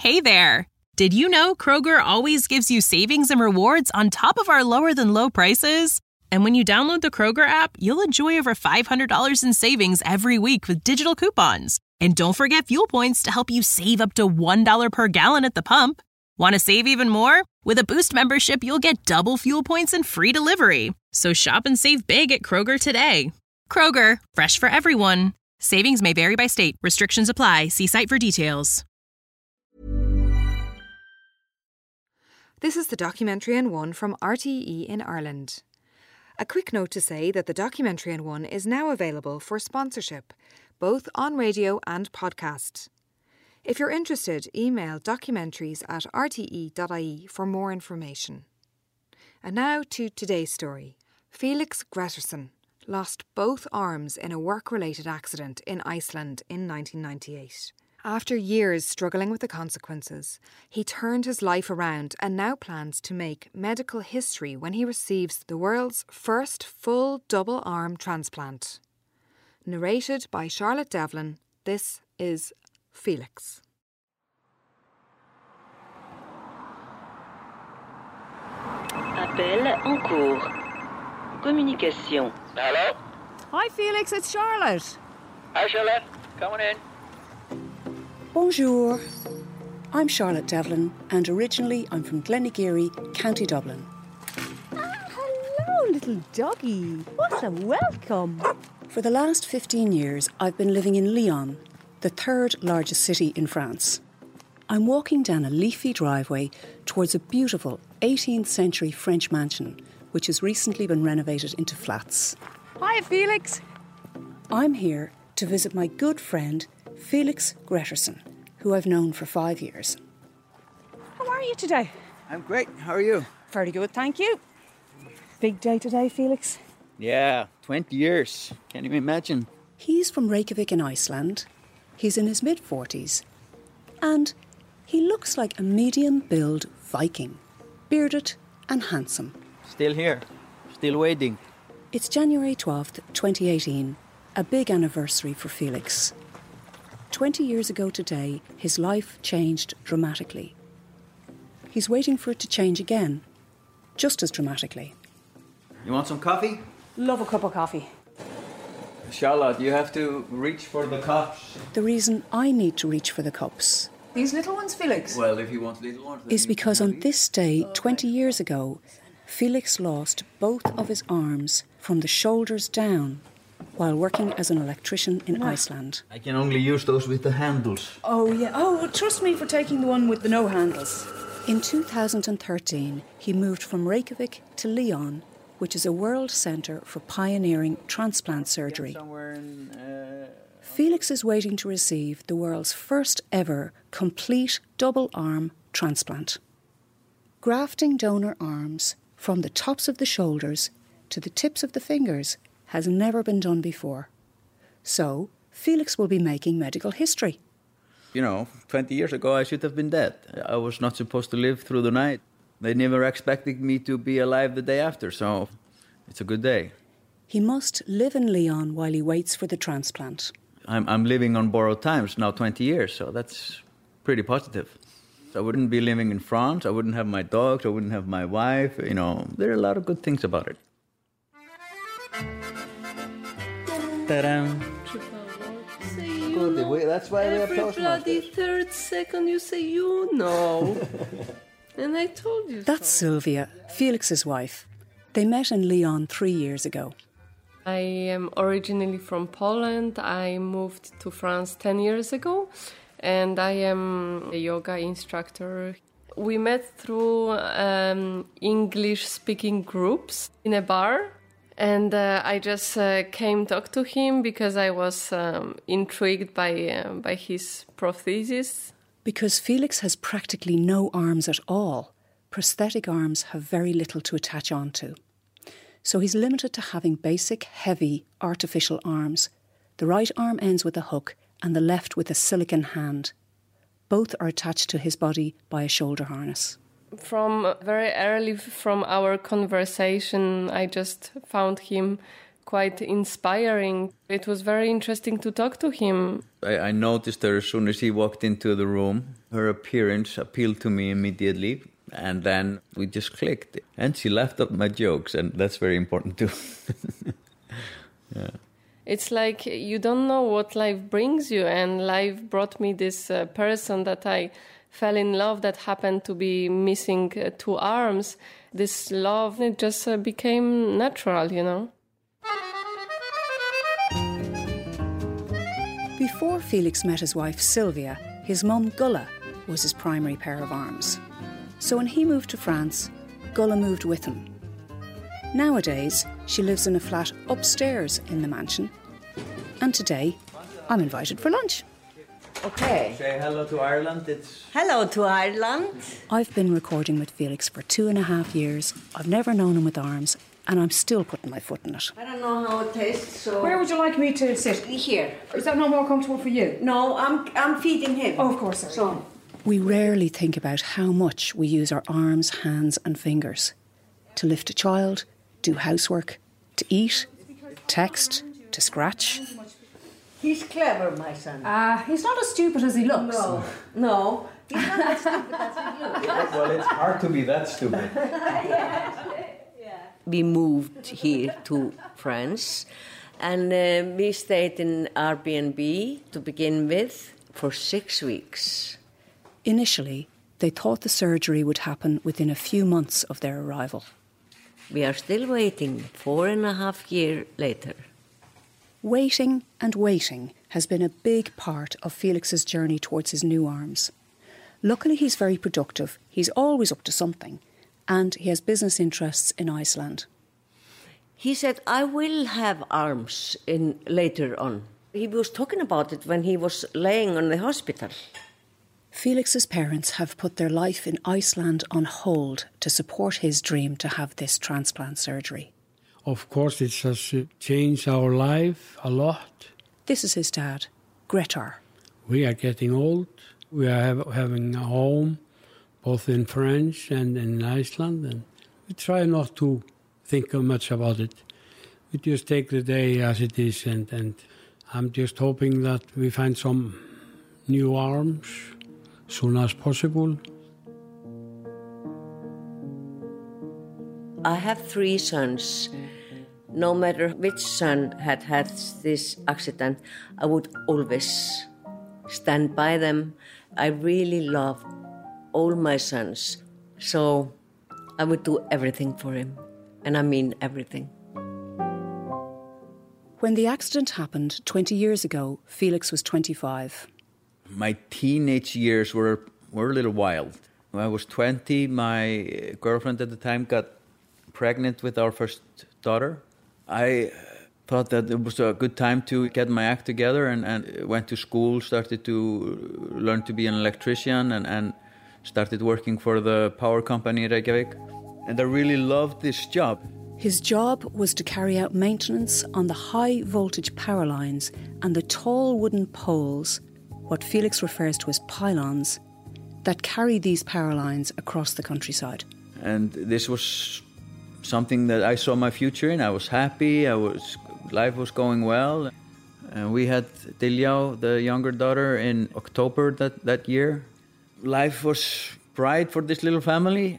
Hey there! Did you know Kroger always gives you savings and rewards on top of our lower-than-low prices? And when you download the Kroger app, you'll enjoy over $500 in savings every week with digital coupons. And don't forget fuel points to help you save up to $1 per gallon at the pump. Want to save even more? With a Boost membership, you'll get double fuel points and free delivery. So shop and save big at Kroger today. Kroger, fresh for everyone. Savings may vary by state. Restrictions apply. See site for details. This is the Documentary in One from RTE in Ireland. A quick note to say that the Documentary in One is now available for sponsorship, both on radio and podcast. If you're interested, email documentaries@rte.ie for more information. And now to today's story. Felix Gretterson lost both arms in a work-related accident in Iceland in 1998. After years struggling with the consequences, he turned his life around and now plans to make medical history when he receives the world's first full double arm transplant. Narrated by Charlotte Devlin, this is Felix. Appel en cours. Communication. Hello? Hi Felix, it's Charlotte. Hi, Charlotte. Coming in. Bonjour. I'm Charlotte Devlin and originally I'm from Glenageary, County Dublin. Hello, little doggy. What a welcome. For the last 15 years, I've been living in Lyon, the third largest city in France. I'm walking down a leafy driveway towards a beautiful 18th century French mansion, which has recently been renovated into flats. Hi Felix. I'm here to visit my good friend, Felix Gretterson, who I've known for 5 years. How are you today? I'm great. How are you? Very good, thank you. Big day today, Felix. Yeah, 20 years. Can you imagine? He's from Reykjavik in Iceland. He's in his mid-40s. And he looks like a medium-build Viking, bearded and handsome. Still here. Still waiting. It's January 12th, 2018, a big anniversary for Felix. 20 years ago today, his life changed dramatically. He's waiting for it to change again, just as dramatically. You want some coffee? Love a cup of coffee. Charlotte, you have to reach for the cups. The reason I need to reach for the cups These little ones, Felix? Well, if you want little ones... is because on this day, 20 years ago, Felix lost both of his arms from the shoulders down while working as an electrician in Iceland. I can only use those with the handles. Oh, yeah. Oh, trust me for taking the one with the no handles. In 2013, he moved from Reykjavik to Lyon, which is a world centre for pioneering transplant surgery. Felix is waiting to receive the world's first ever complete double arm transplant. Grafting donor arms from the tops of the shoulders to the tips of the fingers has never been done before. So, Felix will be making medical history. 20 years ago I should have been dead. I was not supposed to live through the night. They never expected me to be alive the day after, so it's a good day. He must live in Lyon while he waits for the transplant. I'm living on borrowed times now 20 years, so that's pretty positive. I wouldn't be living in France, I wouldn't have my dogs, I wouldn't have my wife, there are a lot of good things about it. Ta-da! Good, that's why we have Toastmasters. Every bloody third second you say you know. And I told you That's so. Sylvia, Felix's wife. They met in Lyon 3 years ago. I am originally from Poland. I moved to France 10 years ago. And I am a yoga instructor. We met through English-speaking groups in a bar. And I just came talk to him because I was intrigued by his prosthesis. Because Felix has practically no arms at all, prosthetic arms have very little to attach onto. So he's limited to having basic, heavy, artificial arms. The right arm ends with a hook and the left with a silicone hand. Both are attached to his body by a shoulder harness. From very early from our conversation, I just found him quite inspiring. It was very interesting to talk to him. I noticed her as soon as he walked into the room. Her appearance appealed to me immediately, and then we just clicked. And she laughed at my jokes, and that's very important too. Yeah. It's like you don't know what life brings you, and life brought me this person that I fell in love, that happened to be missing 2 arms. This love, it just became natural, you know. Before Felix met his wife Sylvia, his mum Gulla was his primary pair of arms. So when he moved to France, Gulla moved with him. Nowadays, she lives in a flat upstairs in the mansion. And today, I'm invited for lunch. Okay. Say hello to Ireland. Hello to Ireland. I've been recording with Felix for 2.5 years. I've never known him with arms, and I'm still putting my foot in it. I don't know how it tastes, so... Where would you like me to sit? Here. Is that not more comfortable for you? No, I'm feeding him. Oh, of course, sorry. So, We rarely think about how much we use our arms, hands and fingers. To lift a child, do housework, to eat, text, to scratch. he's clever, my son. He's not as stupid as he looks. No, he's not as stupid as he looks. Well, it's hard to be that stupid. We moved here to France, and we stayed in Airbnb to begin with for 6 weeks. Initially, they thought the surgery would happen within a few months of their arrival. We are still waiting 4.5 years later. Waiting and waiting has been a big part of Felix's journey towards his new arms. Luckily, he's very productive, he's always up to something, and he has business interests in Iceland. He said, I will have arms in later on. He was talking about it when he was laying on the hospital. Felix's parents have put their life in Iceland on hold to support his dream to have this transplant surgery. Of course, it has changed our life a lot. This is his dad, Grettar. We are getting old. We are having a home, both in France and in Iceland, and we try not to think much about it. We just take the day as it is, and I'm just hoping that we find some new arms as soon as possible. I have 3 sons. No matter which son had this accident, I would always stand by them. I really love all my sons, so I would do everything for him, and I mean everything. When the accident happened 20 years ago, Felix was 25. My teenage years were a little wild. When I was 20, my girlfriend at the time got pregnant with our first daughter. I thought that it was a good time to get my act together and went to school, started to learn to be an electrician and started working for the power company in Reykjavik. And I really loved this job. His job was to carry out maintenance on the high voltage power lines and the tall wooden poles, what Felix refers to as pylons, that carry these power lines across the countryside. And this was something that I saw my future in. I was happy, life was going well. And we had Diljá, the younger daughter, in October that year. Life was bright for this little family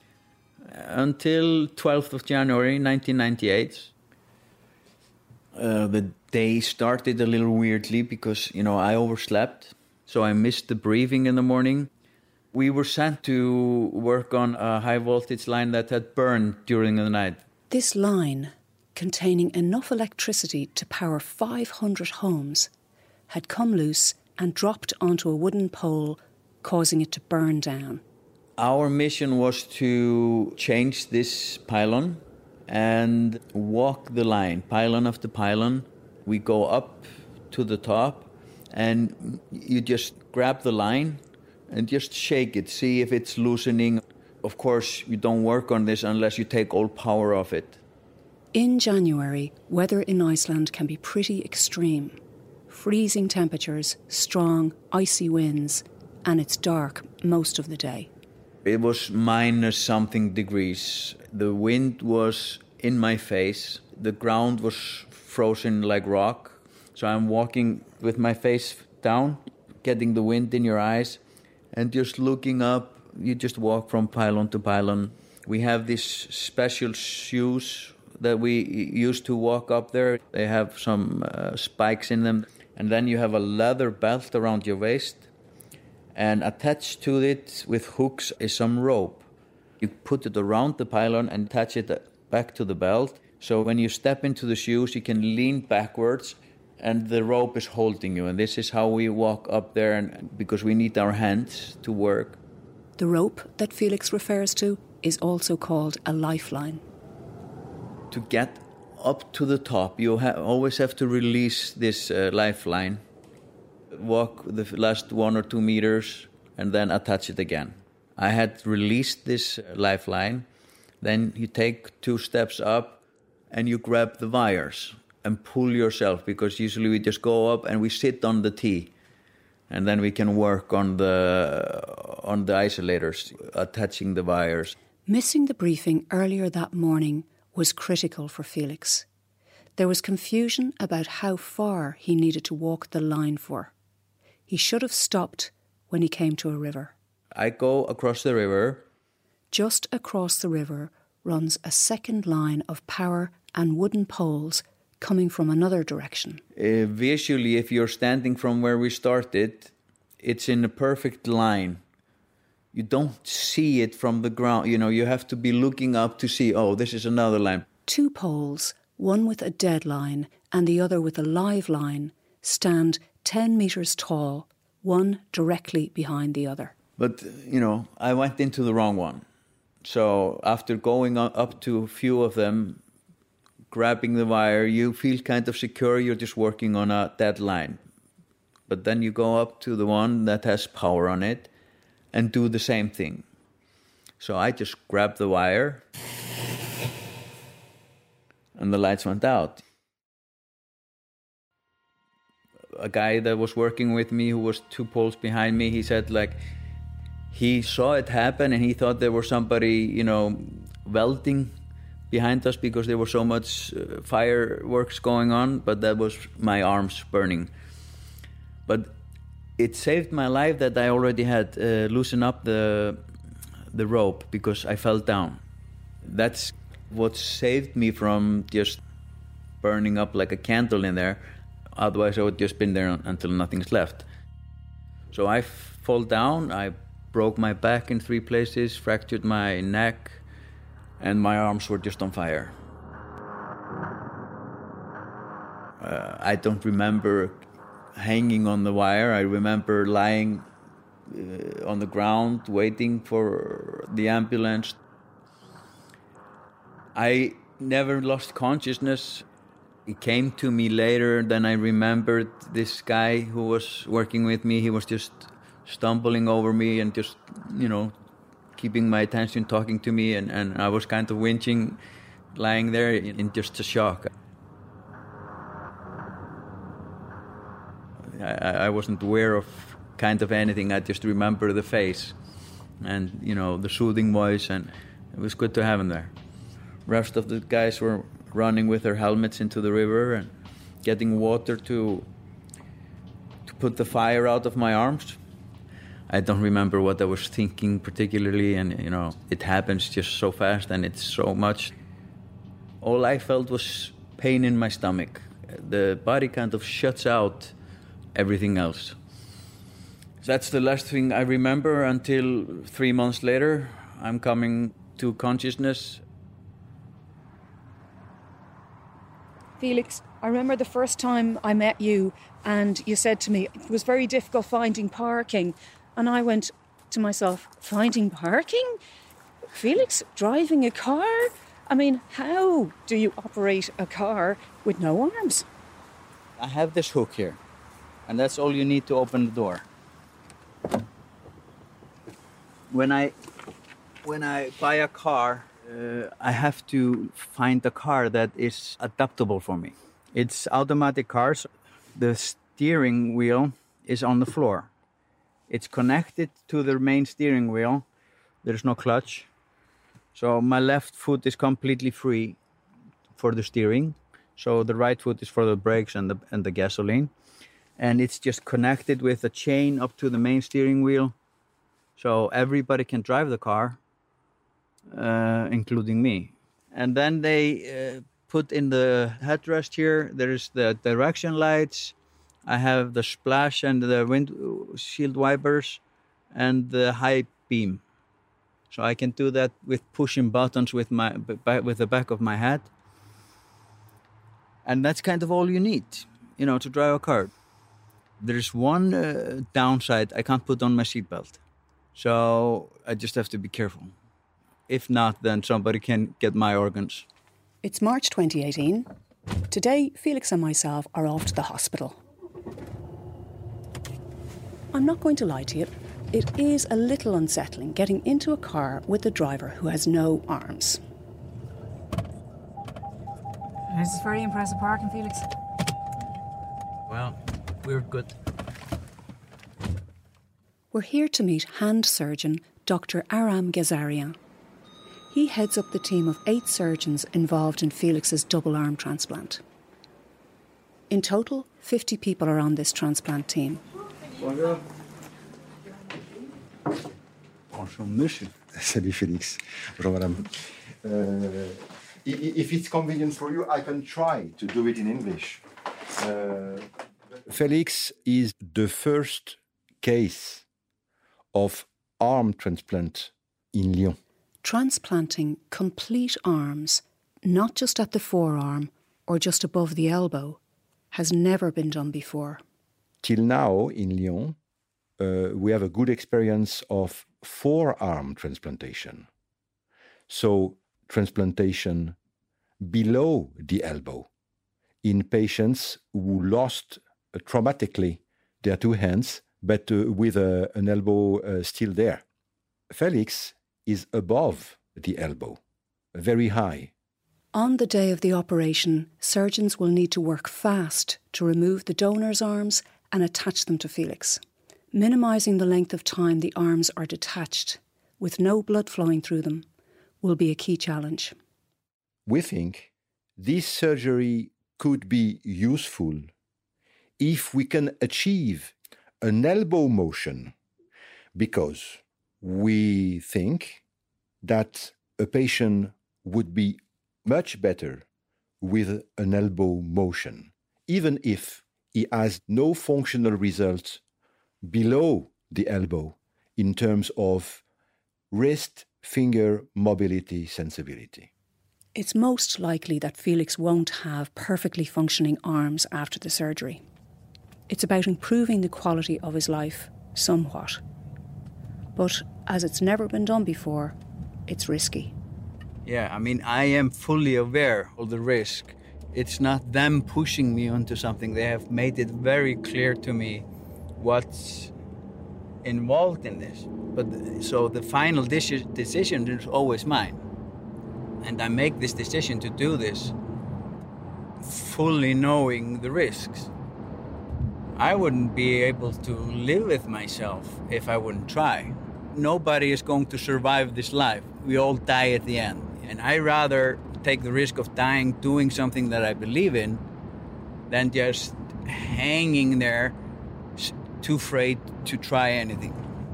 until 12th of January 1998. The day started a little weirdly because, I overslept, so I missed the briefing in the morning. We were sent to work on a high voltage line that had burned during the night. This line, containing enough electricity to power 500 homes, had come loose and dropped onto a wooden pole, causing it to burn down. Our mission was to change this pylon and walk the line, pylon after pylon. We go up to the top and you just grab the line and just shake it, see if it's loosening. Of course, you don't work on this unless you take all power off it. In January, weather in Iceland can be pretty extreme. Freezing temperatures, strong, icy winds, and it's dark most of the day. It was minus something degrees. The wind was in my face. The ground was frozen like rock. So I'm walking with my face down, getting the wind in your eyes, and just looking up. You just walk from pylon to pylon. We have these special shoes that we use to walk up there. They have some spikes in them. And then you have a leather belt around your waist. And attached to it with hooks is some rope. You put it around the pylon and attach it back to the belt. So when you step into the shoes, you can lean backwards and the rope is holding you. And this is how we walk up there, and because we need our hands to work. The rope that Felix refers to is also called a lifeline. To get up to the top, you always have to release this lifeline. Walk the last 1 or 2 meters and then attach it again. I had released this lifeline. Then you take 2 steps up and you grab the wires and pull yourself, because usually we just go up and we sit on the T, and then we can work on the isolators, attaching the wires. Missing the briefing earlier that morning was critical for Felix. There was confusion about how far he needed to walk the line for. He should have stopped when he came to a river. I go across the river. Just across the river runs a second line of power and wooden poles coming from another direction. Visually, if you're standing from where we started, it's in a perfect line. You don't see it from the ground. You know, you have to be looking up to see, oh, this is another line. 2 poles, one with a dead line and the other with a live line, stand 10 metres tall, one directly behind the other. But, you know, I went into the wrong one. So after going up to a few of them, grabbing the wire, you feel kind of secure. You're just working on a dead line. But then you go up to the one that has power on it and do the same thing. So I just grabbed the wire and the lights went out. A guy that was working with me, who was 2 poles behind me, he said, like, he saw it happen and he thought there was somebody, you know, welding behind us because there was so much fireworks going on, but that was my arms burning. But it saved my life that I already had loosened up the rope because I fell down. That's what saved me from just burning up like a candle in there. Otherwise, I would just been there until nothing's left. So I fall down, I broke my back in 3 places, fractured my neck, and my arms were just on fire. I don't remember hanging on the wire. I remember lying on the ground, waiting for the ambulance. I never lost consciousness. It came to me later, then I remembered this guy who was working with me. He was just stumbling over me and just, you know, keeping my attention, talking to me, and I was kind of winching, lying there in just a shock. I wasn't aware of kind of anything. I just remember the face and, you know, the soothing voice, and it was good to have him there. Rest of the guys were running with their helmets into the river and getting water to put the fire out of my arms. I don't remember what I was thinking particularly, and, you know, it happens just so fast and it's so much. All I felt was pain in my stomach. The body kind of shuts out everything else. That's the last thing I remember until 3 months later. I'm coming to consciousness. Felix, I remember the first time I met you and you said to me it was very difficult finding parking, and I went to myself, finding parking? Felix, driving a car? I mean, how do you operate a car with no arms? I have this hook here, and that's all you need to open the door. When I buy a car, I have to find a car that is adaptable for me. It's automatic cars. The steering wheel is on the floor. It's connected to the main steering wheel. There's no clutch. So my left foot is completely free. for the steering. So the right foot is for the brakes and the gasoline. And it's just connected with a chain up to the main steering wheel. So everybody can drive the car, including me. And then they put in the headrest here, there's the direction lights. I have the splash and the windshield wipers and the high beam. So I can do that with pushing buttons with the back of my head. And that's kind of all you need, to drive a car. There's one downside. I can't put on my seatbelt. So I just have to be careful. If not, then somebody can get my organs. It's March 2018. Today, Felix and myself are off to the hospital. I'm not going to lie to you. It is a little unsettling getting into a car with a driver who has no arms. This is very impressive parking, Felix. Well, we're good. We're here to meet hand surgeon Dr. Aram Ghazarian. He heads up the team of 8 surgeons involved in Felix's double arm transplant. In total, 50 people are on this transplant team. Bonjour. Bonjour, monsieur. Salut, Félix. Bonjour, madame. If it's convenient for you, I can try to do it in English. Félix is the first case of arm transplant in Lyon. Transplanting complete arms, not just at the forearm or just above the elbow, has never been done before. Till now, in Lyon, we have a good experience of forearm transplantation. So, transplantation below the elbow in patients who lost traumatically their 2 hands, but with an elbow still there. Felix is above the elbow, very high. On the day of the operation, surgeons will need to work fast to remove the donor's arms and attach them to Felix. Minimising the length of time the arms are detached, with no blood flowing through them, will be a key challenge. We think this surgery could be useful if we can achieve an elbow motion, because we think that a patient would be much better with an elbow motion, even if he has no functional results below the elbow in terms of wrist, finger, mobility, sensibility. It's most likely that Felix won't have perfectly functioning arms after the surgery. It's about improving the quality of his life somewhat. But as it's never been done before, it's risky. Yeah, I am fully aware of the risk. It's not them pushing me onto something. They have made it very clear to me what's involved in this. But so the final decision is always mine. And I make this decision to do this fully knowing the risks. I wouldn't be able to live with myself if I wouldn't try. Nobody is going to survive this life. We all die at the end. And I rather take the risk of dying doing something that I believe in than just hanging there too afraid to try anything.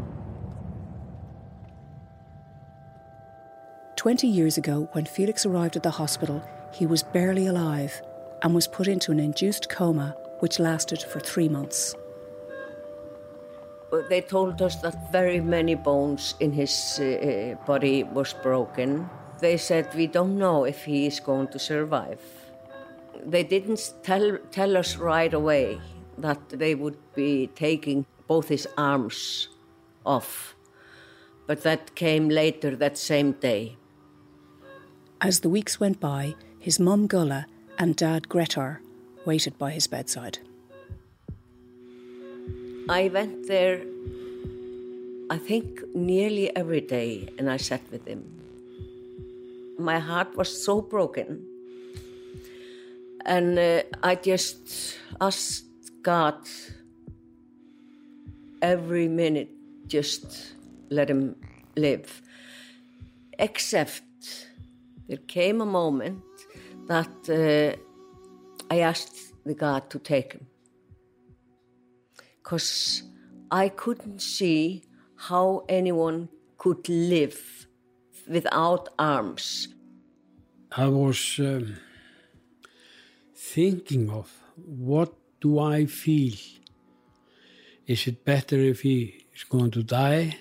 20 years ago, when Felix arrived at the hospital, he was barely alive and was put into an induced coma which lasted for 3 months. They told us that very many bones in his body was broken. They said, we don't know if he is going to survive. They didn't tell us right away that they would be taking both his arms off. But that came later that same day. As the weeks went by, his mum Gulla and dad Grettir waited by his bedside. I went there, I think, nearly every day, and I sat with him. My heart was so broken. And I just asked God every minute, just let him live. Except there came a moment that I asked the God to take him. Because I couldn't see how anyone could live without arms. I was thinking of, what do I feel? Is it better if he is going to die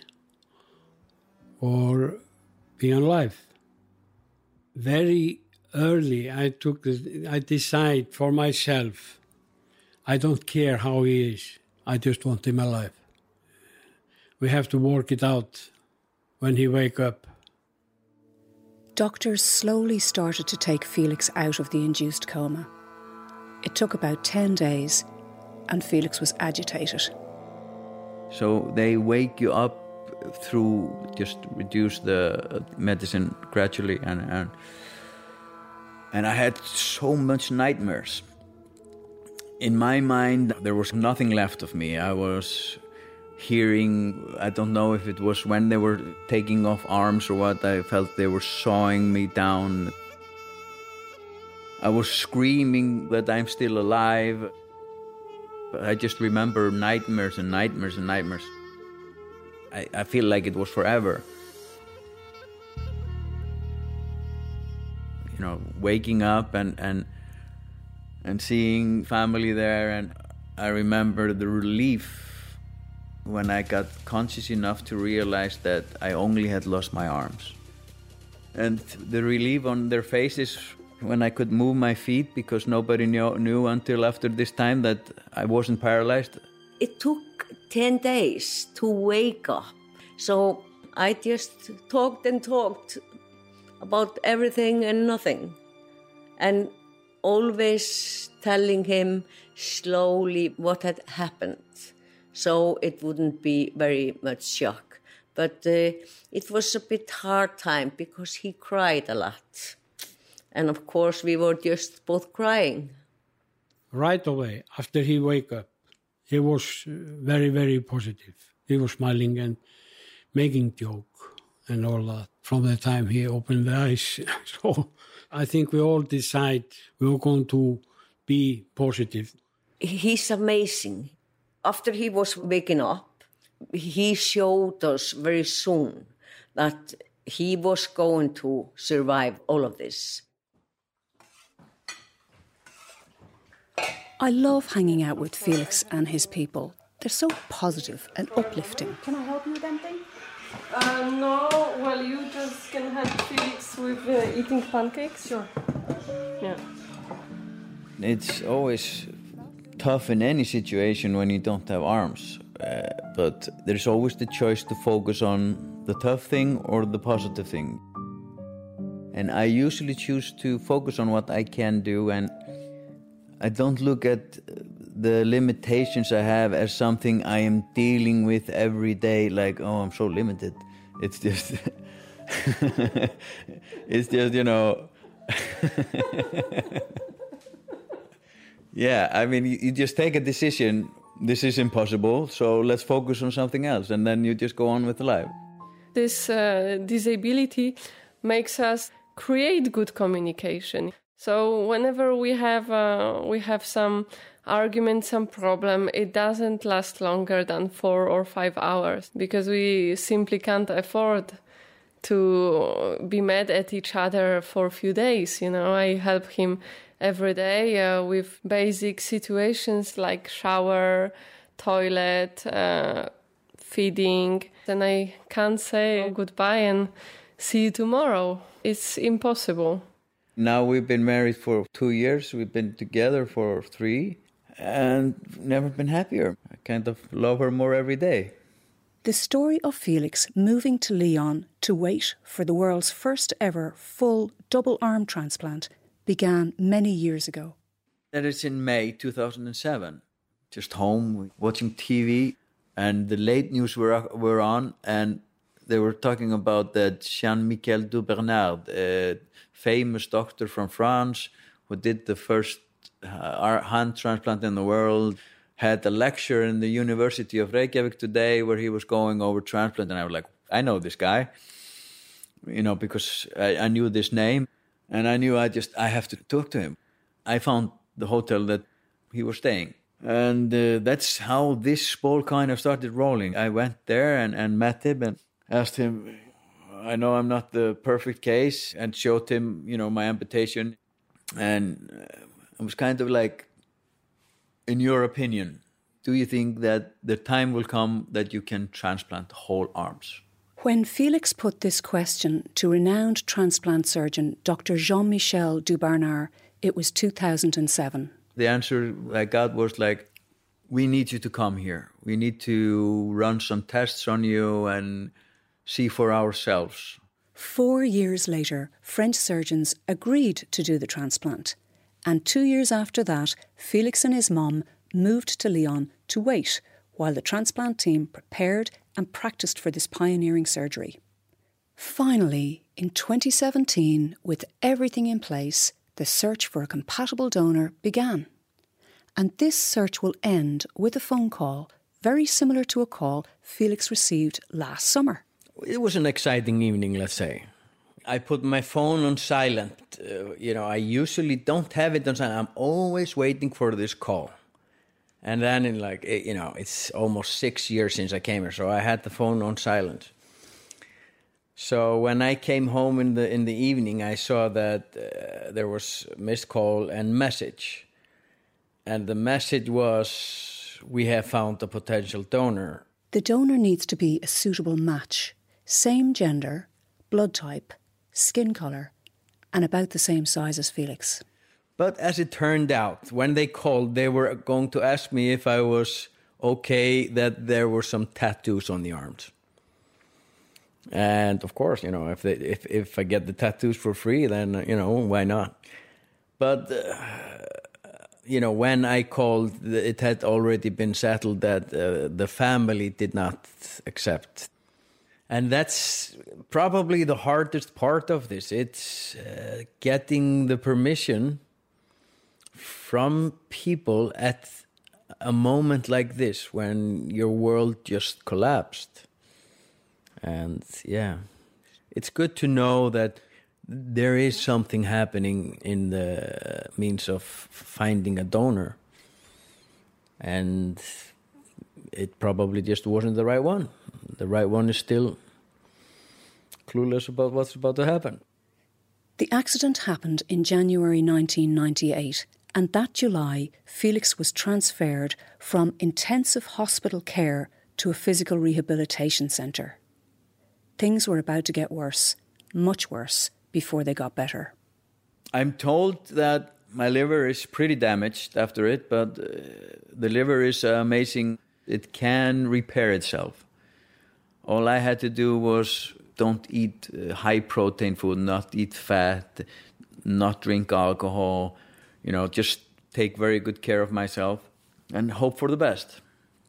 or be alive? Very early I decide for myself, I don't care how he is, I just want him alive. We have to work it out when he wake up. Doctors slowly started to take Felix out of the induced coma. It took about 10 days and Felix was agitated. So they wake you up through just reduce the medicine gradually, and I had so much nightmares. In my mind, there was nothing left of me. I was hearing, I don't know if it was when they were taking off arms or what, I felt they were sawing me down. I was screaming that I'm still alive. But I just remember nightmares and nightmares and nightmares. I feel like it was forever. You know, waking up and seeing family there, and I remember the relief when I got conscious enough to realize that I only had lost my arms. And the relief on their faces when I could move my feet, because nobody knew until after this time that I wasn't paralyzed. It took 10 days to wake up. So I just talked and talked about everything and nothing. And always telling him slowly what had happened, so it wouldn't be very much shock. But it was a bit hard time because he cried a lot. And of course we were just both crying. Right away, after he wake up, he was very, very positive. He was smiling and making joke and all that from the time he opened the eyes. So I think we all decide we are going to be positive. He's amazing. After he was waking up, he showed us very soon that he was going to survive all of this. I love hanging out with Felix and his people. They're so positive and uplifting. Can I help you with anything? No, well, you just can help Felix with eating pancakes. Sure. Yeah. It's always tough in any situation when you don't have arms. But there's always the choice to focus on the tough thing or the positive thing. And I usually choose to focus on what I can do, and I don't look at the limitations I have as something I am dealing with every day, like, oh, I'm so limited. It's just, you know, yeah, I mean, you just take a decision, this is impossible, so let's focus on something else, and then you just go on with life. This disability makes us create good communication. So whenever we have some argument, some problem, it doesn't last longer than 4 or 5 hours, because we simply can't afford to be mad at each other for a few days. You know, I help him every day with basic situations like shower, toilet, feeding. Then I can't say goodbye and see you tomorrow. It's impossible. Now we've been married for 2 years. We've been together for 3 and never been happier. I kind of love her more every day. The story of Felix moving to Lyon to wait for the world's first ever full double arm transplant began many years ago. That is in May 2007. Just home watching TV, and the late news were on, and they were talking about that Jean-Michel Dubernard, a famous doctor from France who did the first hand transplant in the world, had a lecture in the University of Reykjavik today where he was going over transplant, and I was like, I know this guy, you know, because I knew this name. And I knew I have to talk to him. I found the hotel that he was staying. And that's how this ball kind of started rolling. I went there and met him and asked him, I know I'm not the perfect case, and showed him, my amputation. And it was kind of like, in your opinion, do you think that the time will come that you can transplant whole arms? When Felix put this question to renowned transplant surgeon Dr. Jean-Michel Dubarnard, it was 2007. The answer I got was like, we need you to come here. We need to run some tests on you and see for ourselves. 4 years later, French surgeons agreed to do the transplant. And 2 years after that, Felix and his mum moved to Lyon to wait while the transplant team prepared and practiced for this pioneering surgery. Finally, in 2017, with everything in place, the search for a compatible donor began. And this search will end with a phone call, very similar to a call Felix received last summer. It was an exciting evening, let's say. I put my phone on silent. I usually don't have it on silent. I'm always waiting for this call. And then it's almost 6 years since I came here, so I had the phone on silent. So when I came home in the evening, I saw that there was missed call and message. And the message was, we have found a potential donor. The donor needs to be a suitable match. Same gender, blood type, skin colour, and about the same size as Felix. But as it turned out, when they called, they were going to ask me if I was okay that there were some tattoos on the arms. And of course, if I get the tattoos for free, then, why not? But, when I called, it had already been settled that the family did not accept. And that's probably the hardest part of this. It's getting the permission from people at a moment like this when your world just collapsed. And it's good to know that there is something happening in the means of finding a donor. And it probably just wasn't the right one. The right one is still clueless about what's about to happen. The accident happened in January 1998, and that July, Felix was transferred from intensive hospital care to a physical rehabilitation centre. Things were about to get worse, much worse, before they got better. I'm told that my liver is pretty damaged after it, but the liver is amazing. It can repair itself. All I had to do was don't eat high-protein food, not eat fat, not drink alcohol, just take very good care of myself and hope for the best.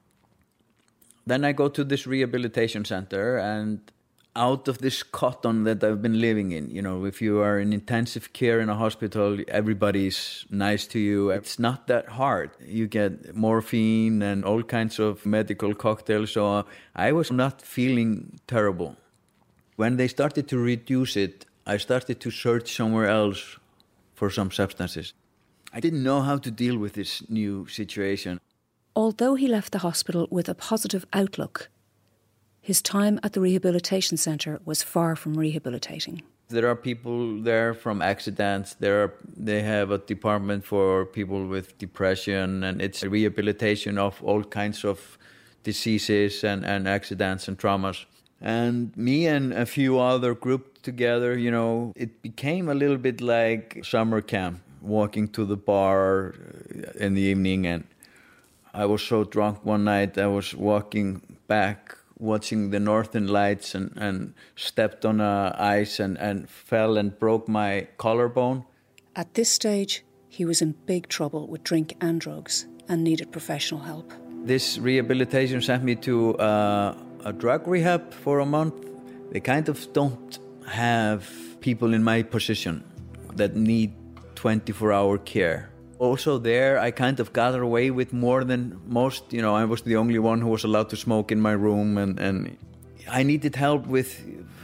Then I go to this rehabilitation center, and out of this cotton that I've been living in, if you are in intensive care in a hospital, everybody's nice to you. It's not that hard. You get morphine and all kinds of medical cocktails, so I was not feeling terrible. When they started to reduce it, I started to search somewhere else for some substances. I didn't know how to deal with this new situation. Although he left the hospital with a positive outlook, his time at the rehabilitation centre was far from rehabilitating. There are people there from accidents. They have a department for people with depression, and it's a rehabilitation of all kinds of diseases and accidents and traumas. And me and a few other grouped together, it became a little bit like summer camp, walking to the bar in the evening. And I was so drunk one night, I was walking back, watching the northern lights, and stepped on ice and fell and broke my collarbone. At this stage, he was in big trouble with drink and drugs and needed professional help. This rehabilitation sent me to a drug rehab for a month. They kind of don't have people in my position that need 24-hour care. Also there, I kind of got away with more than most. I was the only one who was allowed to smoke in my room, and I needed help with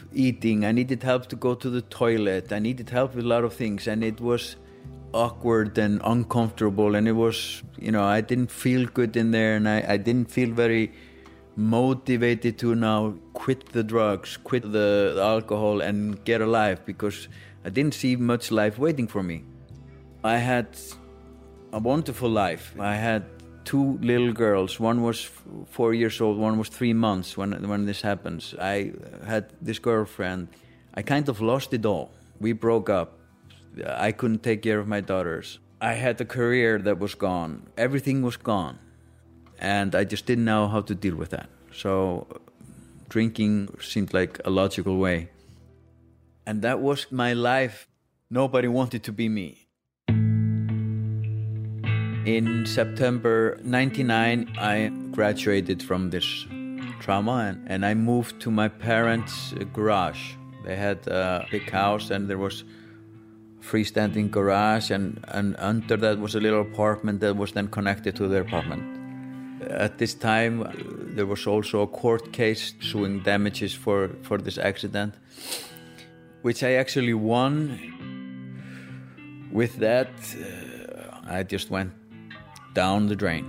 eating. I needed help to go to the toilet. I needed help with a lot of things. And it was awkward and uncomfortable. And it was, I didn't feel good in there. And I didn't feel very motivated to now quit the drugs, quit the alcohol and get alive, because I didn't see much life waiting for me. I had a wonderful life. I had 2 little girls. One was 4 years old, one was 3 months when this happens. I had this girlfriend. I kind of lost it all. We broke up. I couldn't take care of my daughters. I had a career that was gone. Everything was gone. And I just didn't know how to deal with that. So drinking seemed like a logical way. And that was my life. Nobody wanted to be me. In September 99, I graduated from this trauma and I moved to my parents' garage. They had a big house and there was a freestanding garage and under that was a little apartment that was then connected to their apartment. At this time, there was also a court case suing damages for this accident, which I actually won. With that, I just went down the drain.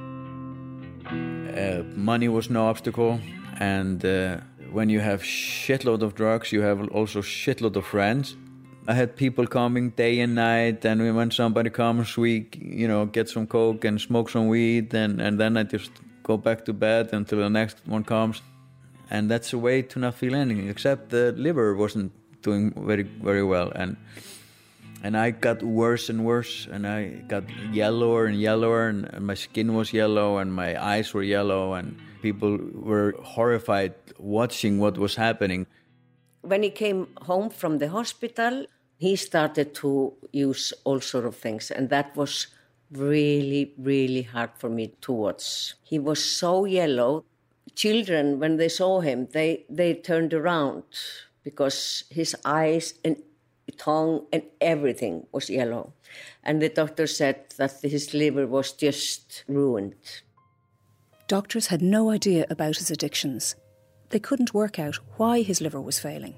Money was no obstacle, and when you have shitload of drugs, you have also shitload of friends. I had people coming day and night, and when somebody comes, we get some coke and smoke some weed, and then I just go back to bed until the next one comes. And that's a way to not feel anything, except the liver wasn't doing very, very well. And I got worse and worse, and I got yellower and yellower, and my skin was yellow, and my eyes were yellow, and people were horrified watching what was happening. When he came home from the hospital, he started to use all sorts of things, and that was really, really hard for me to watch. He was so yellow. Children, when they saw him, they turned around because his eyes and tongue and everything was yellow. And the doctor said that his liver was just ruined. Doctors had no idea about his addictions. They couldn't work out why his liver was failing.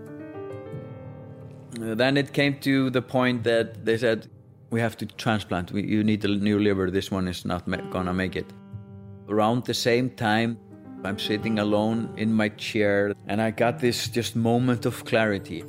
Then it came to the point that they said, we have to transplant. You need a new liver. This one is not gonna make it. Around the same time, I'm sitting alone in my chair, and I got this just moment of clarity.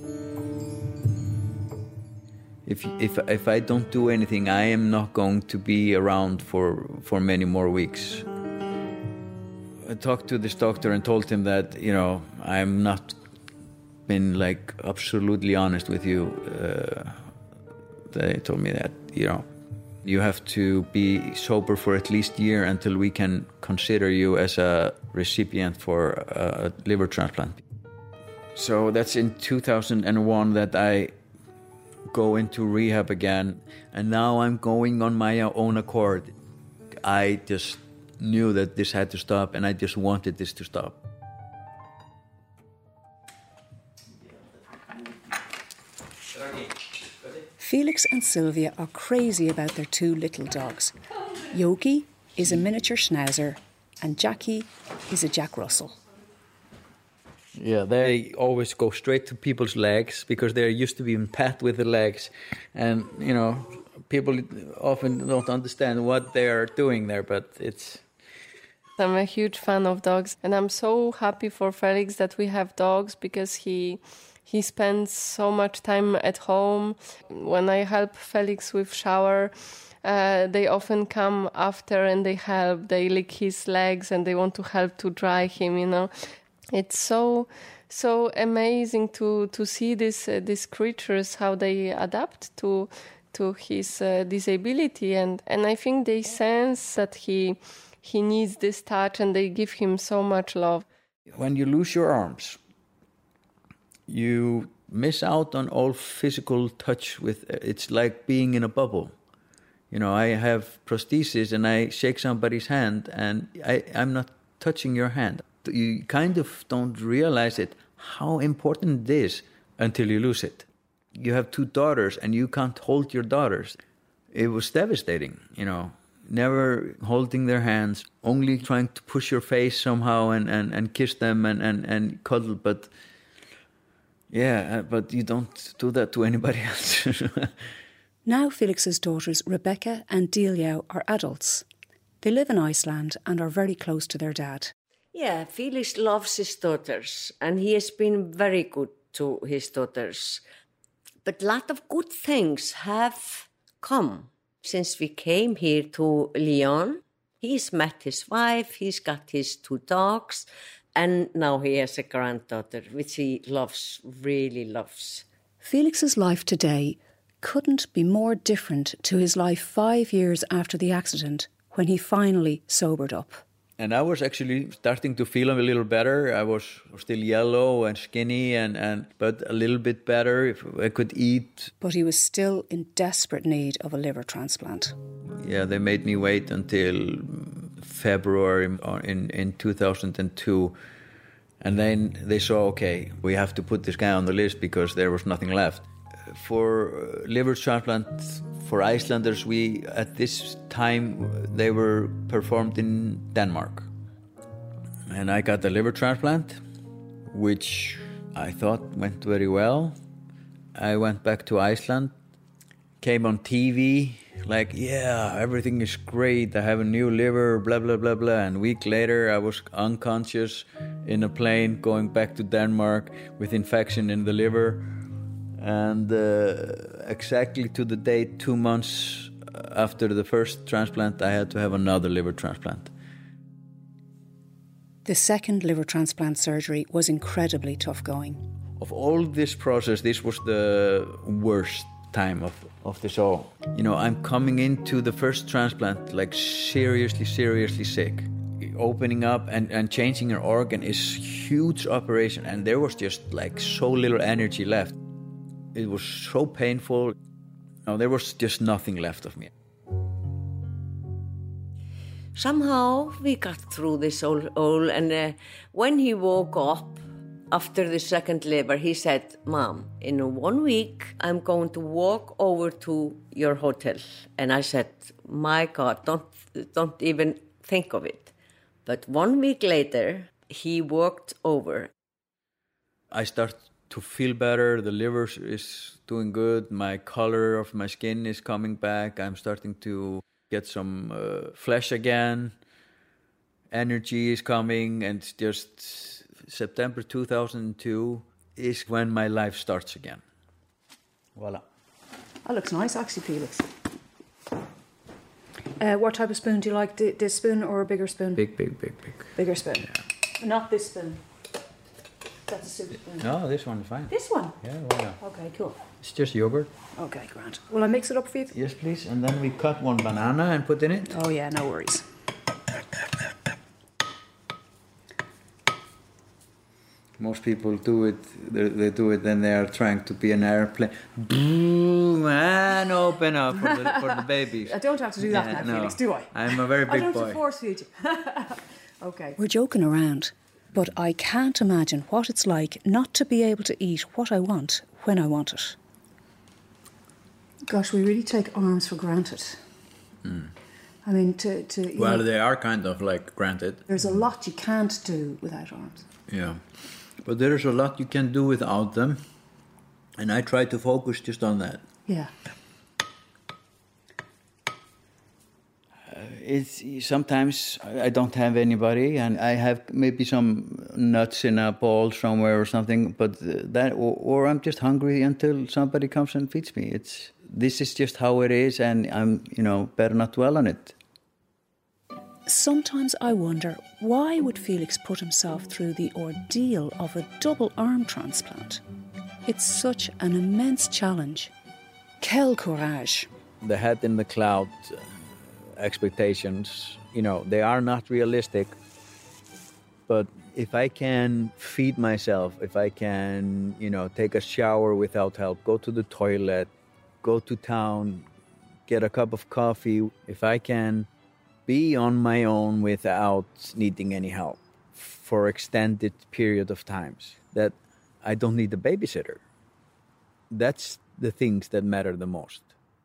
If I don't do anything, I am not going to be around for many more weeks. I talked to this doctor and told him that, I'm not been absolutely honest with you. They told me that, you have to be sober for at least a year until we can consider you as a recipient for a liver transplant. So that's in 2001 that I go into rehab again, and now I'm going on my own accord. I just knew that this had to stop, and I just wanted this to stop. Felix and Sylvia are crazy about their 2 little dogs. Yogi is a miniature schnauzer and Jackie is a Jack Russell. Yeah, they always go straight to people's legs because they're used to being pat with the legs. And, people often don't understand what they are doing there, but it's... I'm a huge fan of dogs, and I'm so happy for Felix that we have dogs because he spends so much time at home. When I help Felix with shower, they often come after and they help. They lick his legs and they want to help to dry him, It's so amazing to see these creatures, how they adapt to his disability, and I think they sense that he needs this touch and they give him so much love. When you lose your arms, you miss out on all physical touch with. It's like being in a bubble. I have prosthesis and I shake somebody's hand and I'm not touching your hand. You kind of don't realize how important it is until you lose it. You have 2 daughters and you can't hold your daughters. It was devastating, never holding their hands, only trying to push your face somehow and kiss them and cuddle. But Yeah, but you don't do that to anybody else. Now Felix's daughters Rebecca and Delia are adults. They live in Iceland and are very close to their dad. Yeah, Felix loves his daughters and he has been very good to his daughters. But a lot of good things have come since we came here to Lyon. He's met his wife, he's got his 2 dogs, and now he has a granddaughter, which he loves, really loves. Felix's life today couldn't be more different to his life 5 years after the accident, when he finally sobered up. And I was actually starting to feel a little better. I was still yellow and skinny, but a little bit better if I could eat. But he was still in desperate need of a liver transplant. Yeah, they made me wait until February in 2002. And then they saw, okay, we have to put this guy on the list because there was nothing left. For liver transplant for Icelanders, at this time they were performed in Denmark, and I got the liver transplant, which I thought went very well. I went back to Iceland, came on TV, like, yeah, everything is great, I have a new liver, blah blah blah blah, and a week later I was unconscious in a plane going back to Denmark with infection in the liver. And exactly to the date, 2 months after the first transplant, I had to have another liver transplant. The second liver transplant surgery was incredibly tough going. Of all this process, this was the worst time of this all. You know, I'm coming into the first transplant like seriously sick. Opening up and changing your organ is huge operation, and there was just like so little energy left. It was so painful. No, there was just nothing left of me. Somehow we got through this all and when he woke up after the second liver, he said, Mom, in 1 week, I'm going to walk over to your hotel. And I said, my God, don't even think of it. But 1 week later, he walked over. I started to feel better, the liver is doing good, my color of my skin is coming back, I'm starting to get some flesh again, energy is coming, and it's just September 2002 is when my life starts again. Voila. That looks nice actually, Felix. What type of spoon do you like, this spoon or a bigger spoon? Big. Bigger spoon? Yeah. Not this spoon? That's a soup spoon. No, this one is fine. This one? Yeah, why not? Okay, cool. It's just yogurt. Okay, grand. Will I mix it up for you? Yes, please. And then we cut 1 banana and put in it. Oh yeah, no worries. Most people do it, they do it when they are trying to be an airplane. Boom, and open up for the babies. I don't have to do that now, Felix, do I? I'm a very big boy. I don't have to force feed you. Okay. We're joking around, but I can't imagine what it's like not to be able to eat what I want when I want it. Gosh, we really take arms for granted. Mm. I mean, well, they are kind of like granted. There's a lot you can't do without arms. Yeah. But there's a lot you can do without them, and I try to focus just on that. Yeah. It's sometimes I don't have anybody, and I have maybe some nuts in a bowl somewhere or something. But that, or I'm just hungry until somebody comes and feeds me. This is just how it is, and I'm better not dwell on it. Sometimes I wonder, why would Felix put himself through the ordeal of a double arm transplant? It's such an immense challenge. Quel courage. The head in the cloud expectations, they are not realistic. But if I can feed myself, if I can, take a shower without help, go to the toilet, go to town, get a cup of coffee, if I can be on my own without needing any help for extended period of times, that I don't need a babysitter. That's the things that matter the most.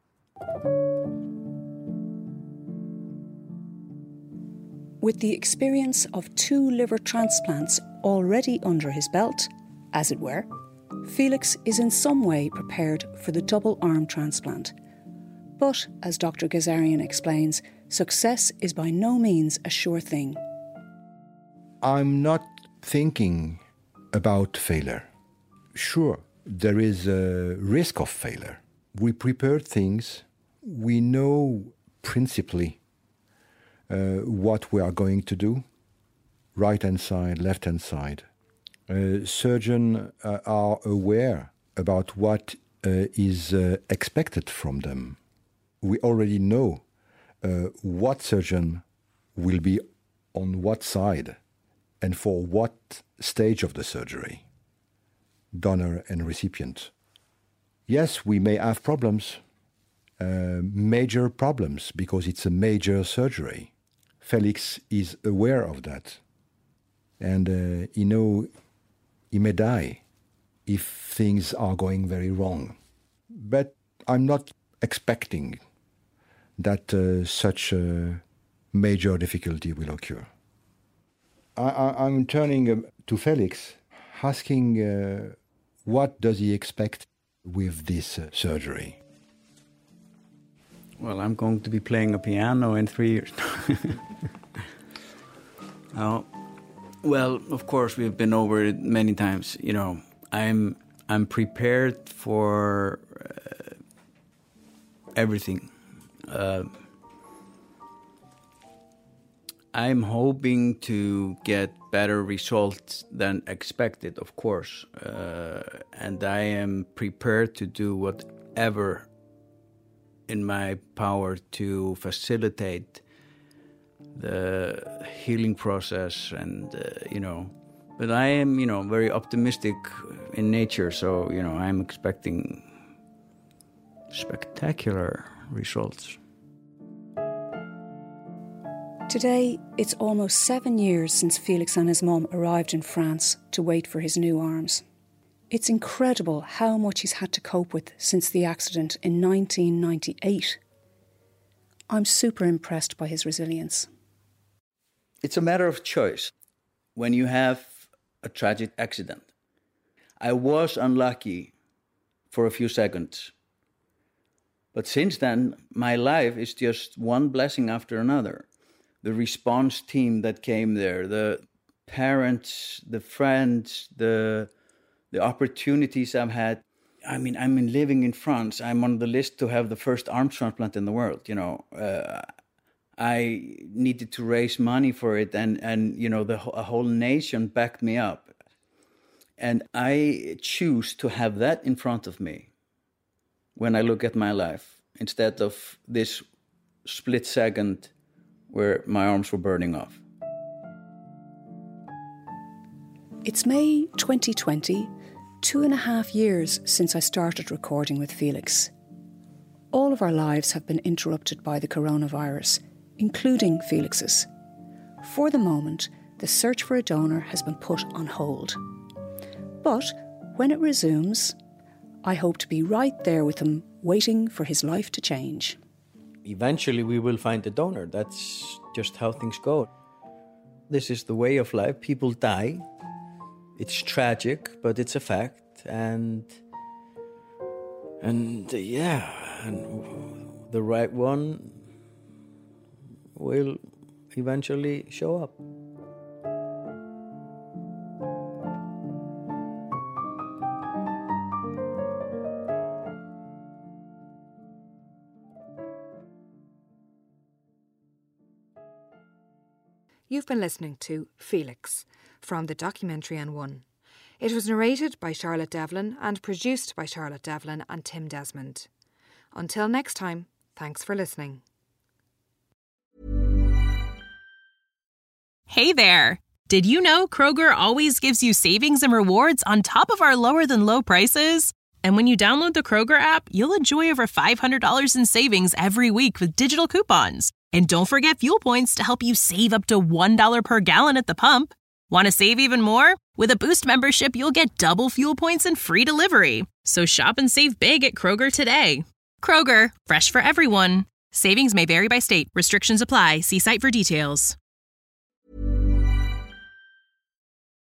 With the experience of 2 liver transplants already under his belt, as it were, Felix is in some way prepared for the double arm transplant. But, as Dr. Gazarian explains, success is by no means a sure thing. I'm not thinking about failure. Sure, there is a risk of failure. We prepare things. We know principally what we are going to do. Right-hand side, left-hand side. Surgeons are aware about what is expected from them. We already know what surgeon will be on what side and for what stage of the surgery, donor and recipient. Yes, we may have problems, major problems, because it's a major surgery. Felix is aware of that. And he may die if things are going very wrong. But I'm not expecting that such a major difficulty will occur. I'm turning to Felix, asking what does he expect with this surgery? Well, I'm going to be playing a piano in 3 years. Well, of course, we've been over it many times. You know, I'm prepared for everything. I'm hoping to get better results than expected, of course. And I am prepared to do whatever in my power to facilitate the healing process and, but I am, very optimistic in nature. So, I'm expecting spectacular results. Today, it's almost 7 years since Felix and his mum arrived in France to wait for his new arms. It's incredible how much he's had to cope with since the accident in 1998. I'm super impressed by his resilience. It's a matter of choice when you have a tragic accident. I was unlucky for a few seconds. But since then, my life is just one blessing after another. The response team that came there, the parents, the friends, the opportunities I've had. I mean, I'm living in France. I'm on the list to have the first arm transplant in the world, I needed to raise money for it, and a whole nation backed me up. And I choose to have that in front of me when I look at my life, instead of this split second where my arms were burning off. It's May 2020, 2.5 years since I started recording with Felix. All of our lives have been interrupted by the coronavirus, including Felix's. For the moment, the search for a donor has been put on hold. But when it resumes, I hope to be right there with him, waiting for his life to change. Eventually we will find a donor. That's just how things go. This is the way of life. People die. It's tragic, but it's a fact. And the right one will eventually show up. You've been listening to Felix from the documentary N1. It was narrated by Charlotte Devlin and produced by Charlotte Devlin and Tim Desmond. Until next time, thanks for listening. Hey there! Did you know Kroger always gives you savings and rewards on top of our lower than low prices? And when you download the Kroger app, you'll enjoy over $500 in savings every week with digital coupons. And don't forget fuel points to help you save up to $1 per gallon at the pump. Want to save even more? With a Boost membership, you'll get double fuel points and free delivery. So shop and save big at Kroger today. Kroger, fresh for everyone. Savings may vary by state. Restrictions apply. See site for details.